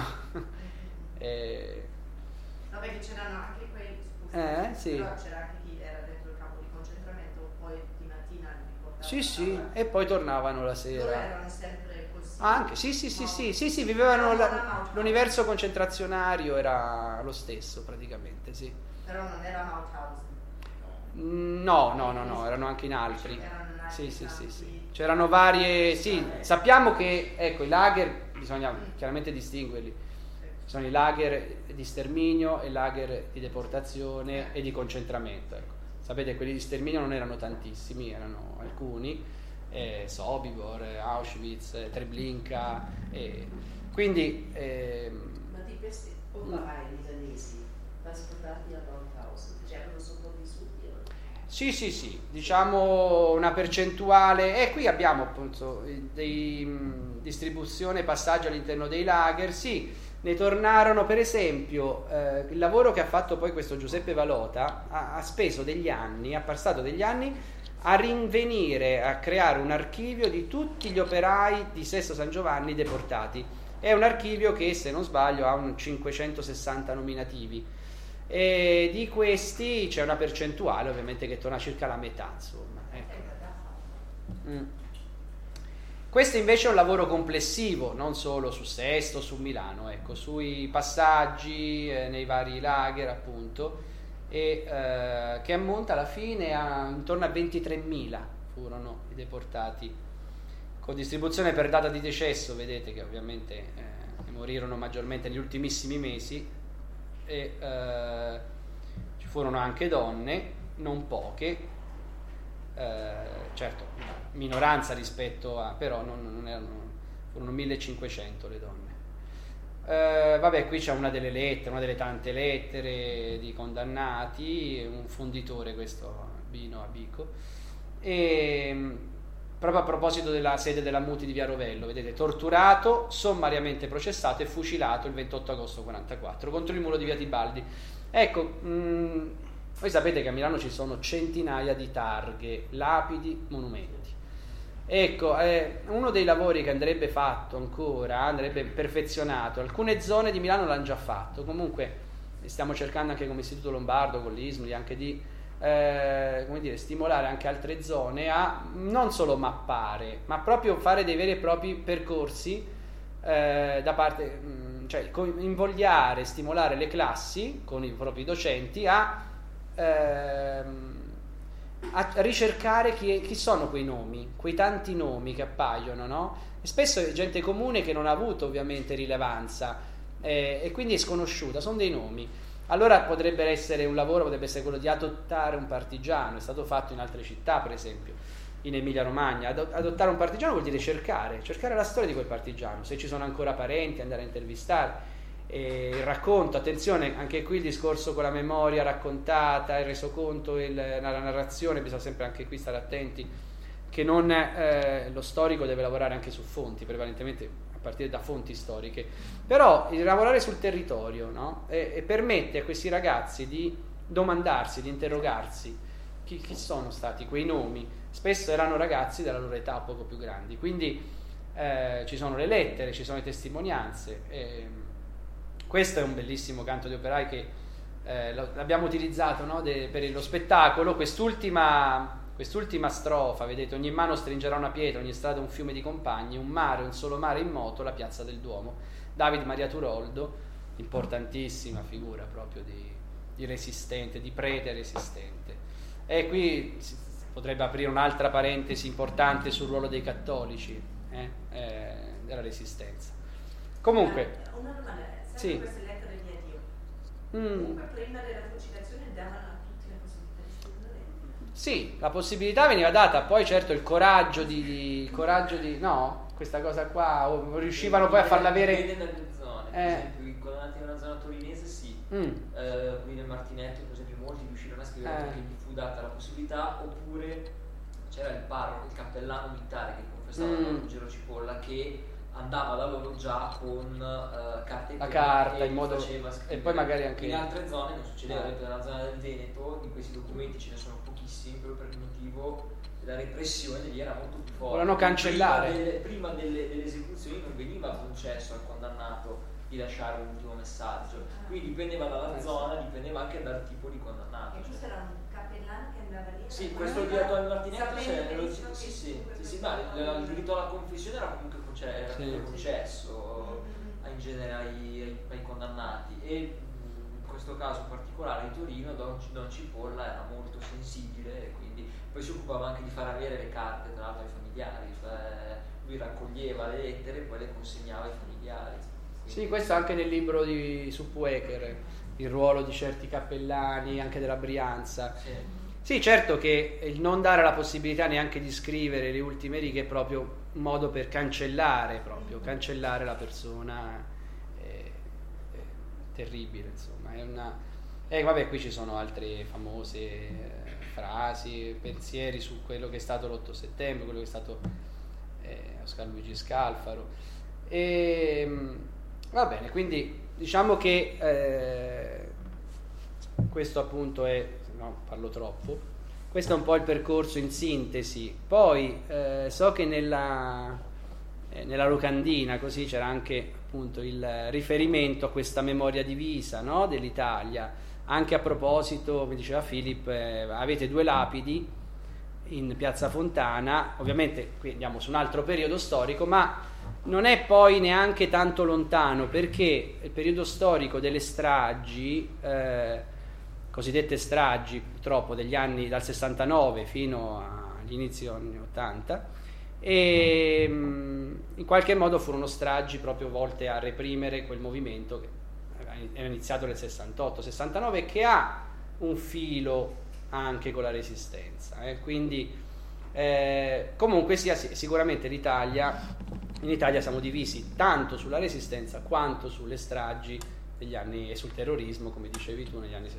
No, perché c'erano anche quei sì. Però c'era anche chi era dentro il campo di concentramento, poi di mattina li portavano. Sì, e poi tornavano la sera. Loro erano sempre Anche, sì, vivevano l'universo concentrazionario era lo stesso praticamente, sì. Però non era Mauthausen. No, erano anche in altri. Sì. C'erano varie, sì, sappiamo che, ecco, i lager bisogna chiaramente distinguerli. Ci sono i lager di sterminio e i lager di deportazione e di concentramento, ecco. Sapete, quelli di sterminio non erano tantissimi, erano alcuni, Sobibor, Auschwitz, Treblinka, quindi... Ma di questi operai milanesi trasportati a Mauthausen, c'erano sopravvissuti? Sì, diciamo una percentuale, e qui abbiamo appunto distribuzione e passaggio all'interno dei lager, sì, ne tornarono, per esempio, il lavoro che ha fatto poi questo Giuseppe Valota ha speso degli anni, ha passato degli anni a rinvenire, a creare un archivio di tutti gli operai di Sesto San Giovanni deportati. È un archivio che, se non sbaglio, ha un 560 nominativi. E di questi c'è una percentuale ovviamente che torna circa la metà, insomma, ecco. Questo invece è un lavoro complessivo, non solo su Sesto, su Milano, ecco, sui passaggi nei vari lager, appunto, e che ammonta alla fine a intorno a 23.000 furono i deportati, con distribuzione per data di decesso. Vedete che ovviamente ne morirono maggiormente negli ultimissimi mesi. E ci furono anche donne, non poche, certo minoranza rispetto a, però non erano, furono 1500 le donne. Vabbè, qui c'è una delle lettere, una delle tante lettere di condannati, un fonditore, questo Bino Abico, e proprio a proposito della sede della Muti di Via Rovello, vedete, torturato, sommariamente processato e fucilato il 28 agosto 44 contro il muro di Via Tibaldi. Ecco, voi sapete che a Milano ci sono centinaia di targhe, lapidi, monumenti. Ecco, uno dei lavori che andrebbe fatto ancora, andrebbe perfezionato, alcune zone di Milano l'hanno già fatto, comunque stiamo cercando anche come Istituto Lombardo, con l'ISMLI, anche di come dire, stimolare anche altre zone a non solo mappare, ma proprio fare dei veri e propri percorsi da parte, cioè invogliare, stimolare le classi con i propri docenti a ricercare chi sono quei nomi, quei tanti nomi che appaiono, no? E spesso è gente comune che non ha avuto ovviamente rilevanza e quindi è sconosciuta, sono dei nomi. Allora potrebbe essere un lavoro, potrebbe essere quello di adottare un partigiano. È stato fatto in altre città, per esempio in Emilia Romagna. Adottare un partigiano vuol dire cercare la storia di quel partigiano, se ci sono ancora parenti, andare a intervistare, il racconto, attenzione, anche qui il discorso con la memoria raccontata, il resoconto, la narrazione, bisogna sempre anche qui stare attenti che non lo storico deve lavorare anche su fonti, prevalentemente a partire da fonti storiche, però il lavorare sul territorio, no? e permette a questi ragazzi di domandarsi, di interrogarsi chi sono stati quei nomi. Spesso erano ragazzi della loro età poco più grandi, quindi ci sono le lettere, ci sono le testimonianze. Questo è un bellissimo canto di operai che l'abbiamo utilizzato, no? Per lo spettacolo. Quest'ultima strofa, vedete, ogni mano stringerà una pietra, ogni strada un fiume di compagni, un mare, un solo mare in moto, la piazza del Duomo. David Maria Turoldo, importantissima figura proprio di resistente, di prete resistente. E qui si potrebbe aprire un'altra parentesi importante sul ruolo dei cattolici della resistenza. Comunque, una domanda, sì. Queste lettere di addio comunque prima della fucilazione davano a tutti la possibilità di scrivere? Sì, la possibilità veniva data, poi certo il coraggio di no, questa cosa qua, riuscivano poi a farla avere. Dipende dalle zone, per esempio i condannati in una zona torinese sì, qui nel Martinetto per esempio molti riuscirono a scrivere perché gli fu data la possibilità, oppure c'era il parroco, il cappellano militare che confessava Ruggero Cipolla, che andava da loro già con carte la carta in modo faceva scrivere. E poi magari anche in altre zone non succedeva, nella zona del Veneto di questi documenti ce ne sono pochissimi, proprio per il motivo della repressione lì era molto più forte. Volevano cancellare. Prima delle esecuzioni non veniva concesso al condannato di lasciare un ultimo messaggio, quindi dipendeva dalla zona, dipendeva anche dal tipo di condannato. E questo era un cappellano che andava lì. Sì, questo di Antonio Martinetto sì, ma il rito alla confessione era comunque concesso in genere ai condannati, e in questo caso particolare di Torino Don Cipolla era molto sensibile, e quindi poi si occupava anche di far avere le carte tra l'altro ai familiari, cioè lui raccoglieva le lettere e poi le consegnava ai familiari. Sì, questo anche nel libro di Suppuecher, il ruolo di certi cappellani anche della Brianza. Sì, certo che il non dare la possibilità neanche di scrivere le ultime righe è proprio un modo per cancellare la persona, terribile, insomma. È una... vabbè, qui ci sono altre famose frasi, pensieri su quello che è stato l'8 settembre, quello che è stato Oscar Luigi Scalfaro. Va bene, quindi diciamo che questo appunto è, no, parlo troppo, questo è un po' il percorso in sintesi. Poi so che nella locandina così c'era anche appunto il riferimento a questa memoria divisa, no, dell'Italia, anche a proposito, come diceva Filippo, avete 2 lapidi in Piazza Fontana. Ovviamente qui andiamo su un altro periodo storico, ma non è poi neanche tanto lontano, perché il periodo storico delle stragi, cosiddette stragi purtroppo degli anni dal 69 fino agli inizi anni 80, e in qualche modo furono stragi proprio volte a reprimere quel movimento che era iniziato nel 68-69, che ha un filo anche con la resistenza, quindi comunque sia, sicuramente in Italia siamo divisi tanto sulla resistenza quanto sulle stragi degli anni e sul terrorismo, come dicevi tu, negli anni 70.